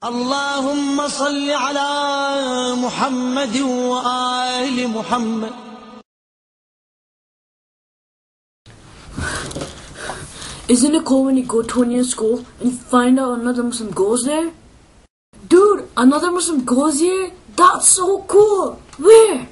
اللهم صل على محمد وآل محمد. Isn't it cool when you go to a new school and you find out another Muslim goes there? Dude, another Muslim goes here? That's so cool! Where?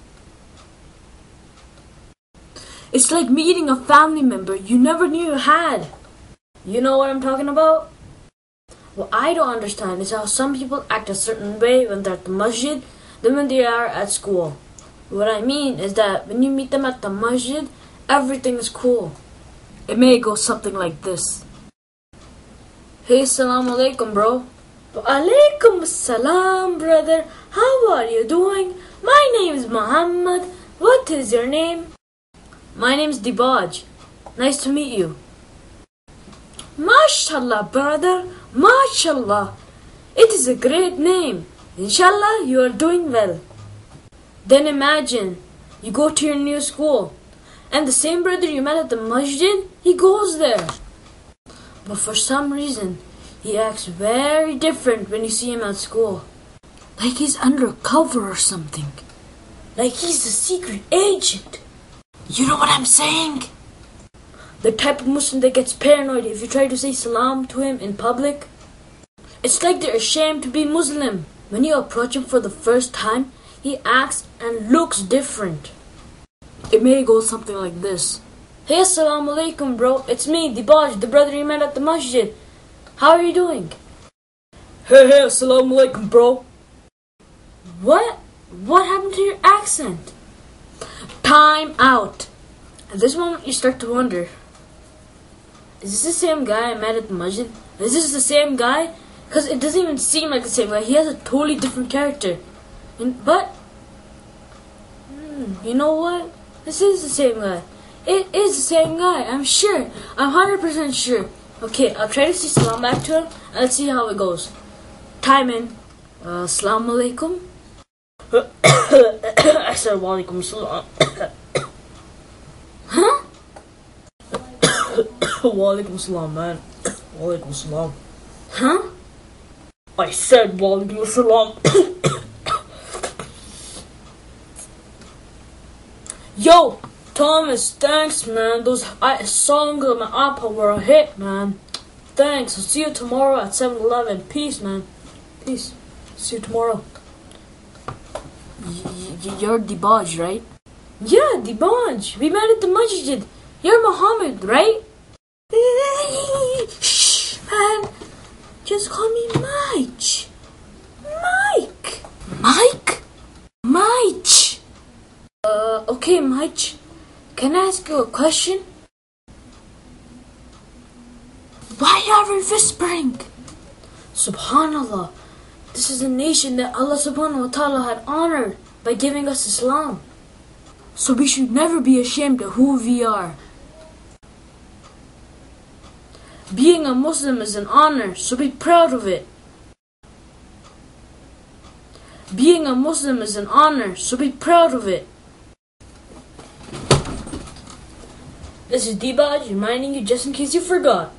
It's like meeting a family member you never knew you had. You know what I'm talking about? What I don't understand is how some people act a certain way when they're at the masjid than when they are at school. What I mean is that when you meet them at the masjid, everything is cool. It may go something like this. Hey, assalamu alaikum, bro. Wa alaikum assalam, brother. How are you doing? My name is Muhammad. What is your name? My name is Dibaj. Nice to meet you. MashaAllah, brother. MashaAllah. It is a great name. Inshallah, you are doing well. Then imagine, you go to your new school, and the same brother you met at the masjid, he goes there. But for some reason, he acts very different when you see him at school. Like he's undercover or something. Like he's a secret agent. You know what I'm saying? The type of Muslim that gets paranoid if you try to say salam to him in public. It's like they're ashamed to be Muslim. When you approach him for the first time, he acts and looks different. It may go something like this. Hey, assalamu alaikum, bro. It's me, Dibaj, the brother you met at the masjid. How are you doing? Hey, assalamu alaikum, bro. What? What happened to your accent? Time out. At this moment, you start to wonder, is this the same guy I met at the masjid? Is this the same guy? Because it doesn't even seem like the same guy. He has a totally different character. But, you know what? This is the same guy. It is the same guy. I'm sure. I'm 100% sure. Okay, I'll try to say salam back to him, and let's see how it goes. Time in. Assalamu alaikum. I said wa alaikum salam. Huh? Wa alaikum salam, man. Wa alaikum salam. Huh? I said wa alaikum salam. Yo, Thomas, thanks, man. Those songs on my iPod were a hit, man. Thanks. I'll see you tomorrow at 7-Eleven. Peace, man. Peace. See you tomorrow. You're Dibaj, right? Yeah, Dibaj. We met at the masjid. You're Muhammad, right? Shh, man. Just call me Mike. Mike. Mike? Mike. Okay, Mike. Can I ask you a question? Why are we whispering? Subhanallah. This is a nation that Allah subhanahu wa ta'ala had honored by giving us Islam. So we should never be ashamed of who we are. Being a Muslim is an honor, so be proud of it. Being a Muslim is an honor, so be proud of it. This is Dibaj reminding you just in case you forgot.